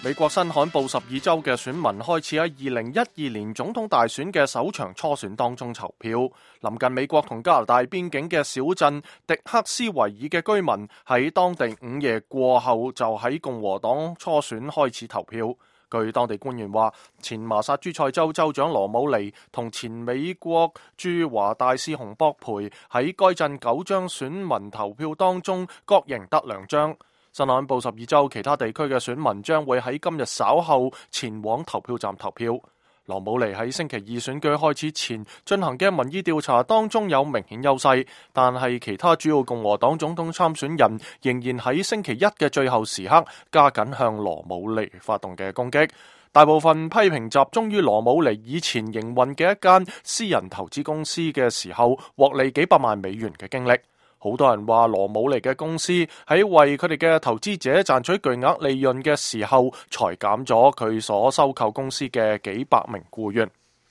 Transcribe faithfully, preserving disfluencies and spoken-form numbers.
美國新罕布什爾州嘅選民開始喺二零一二年總統大選嘅首場初選當中投票。臨近美國同加拿大邊境嘅小鎮迪克斯維爾嘅居民喺當地午夜過後就喺共和黨初選開始投票。據當地官員話，前麻薩諸塞州州長羅姆尼同前美國駐華大使洪博培喺該鎮九張選民投票當中各贏得兩張。新罕布什爾州其他地區嘅選民將會喺今日稍後前往投票站投票。羅姆尼喺星期二選舉開始前進行嘅民意調查當中有明顯優勢，但係其他主要共和黨總統參選人仍然喺星期一嘅最後時刻加緊向羅姆尼發動嘅攻擊。大部分批評集中於羅姆尼以前營運嘅一間私人投資公司嘅時候獲利幾百萬美元嘅經歷。好多人話羅姆尼嘅公司喺為佢哋嘅投資者賺取巨額利潤嘅時候，裁減咗佢所收購公司嘅幾百名僱員。